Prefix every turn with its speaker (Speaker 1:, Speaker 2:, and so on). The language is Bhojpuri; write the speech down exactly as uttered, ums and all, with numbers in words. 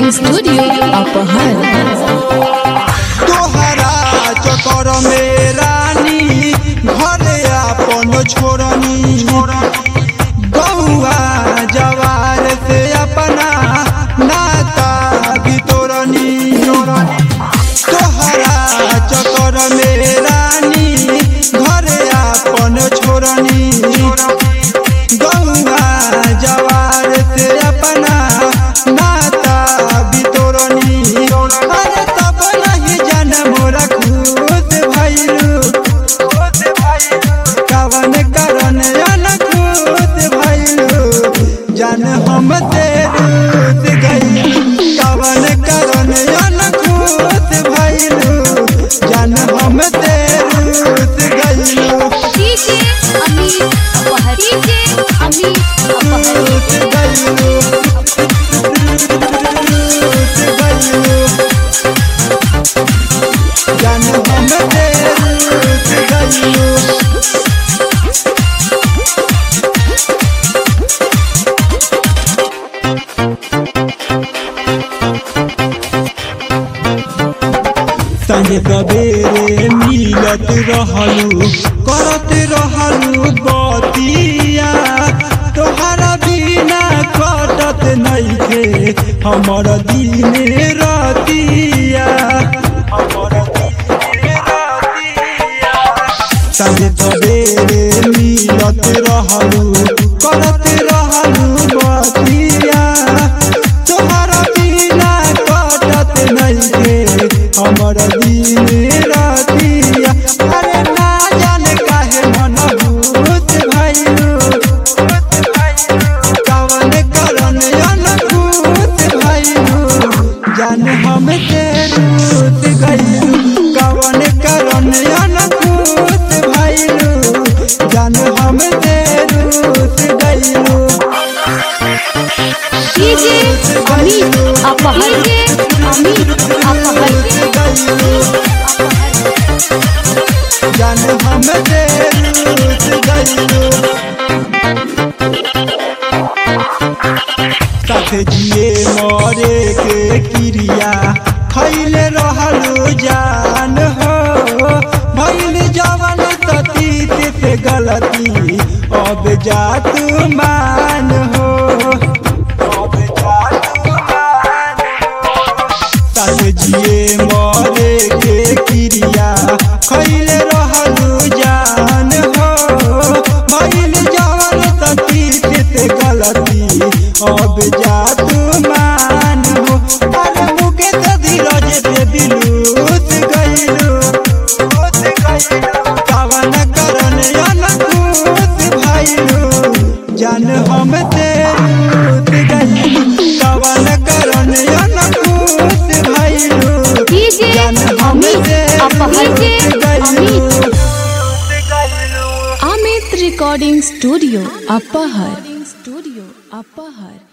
Speaker 1: रिकॉर्डिंग स्टूडियो अपहर।
Speaker 2: तोहरा चक्कर में रानी घरे अपन छोड़नी गौआ जवार से अपना नाता बितोरनी। तोहरा चक्कर में रानी घरे अपन छोड़नी गौआ जवार से अपना नाता बितोरनी। अरे तब नहीं जान मोरा खुद भइलू कवन करन अनखुद भइलू जान हम तेरूत गइलू कवन करन अनखुद भइलू जान हम तेरूत गइलू।
Speaker 1: डीजे अमित अपहर डीजे अमित अपहर
Speaker 2: गइलू जान हम तेरूत गइलू। संगे सवेरे मिलत रहलू करत रहलू बतिया तोहरा बिना कटत नइखे हमर दिन रतिया हमर दिन रतिया। संगे सवेरे मिलत रहलू करत रहलू बतिया तोहरा बिना कटत नइखे हमर दिन रतिया। अरे ना जाने काहे मन भूत भइलू कवन करन अनखुद भइलू जान हम तेरूत गइलू कवन करन अनखुद भइलू जान हम तेरूत गइलू।
Speaker 1: डीजे अमित अपहर डीजे अमित अपहर
Speaker 2: जान हम तेरूत गइलू। साथ जिए मरे के क्रिया खैले रहलू जान हो भइल जवन सतीत से गलती अब जा तू मान हो अब जा तू मान हो। साथ जिए मरे के क्रिया खैले रहलू जान हो भइल जवन सतीत से गलती अब जा तू मान हो। अरे मुके तो धीरज से दिलूत गइलू कवन करन अनखुद भइलू जान हम तेरूत गइलू कवन करन अनखुद भइलू
Speaker 1: डीजे
Speaker 2: जान हम
Speaker 1: अपहर
Speaker 2: तेरूत गइलू।
Speaker 1: अमित रिकॉर्डिंग स्टूडियो अपहर स्टूडियो अपहर।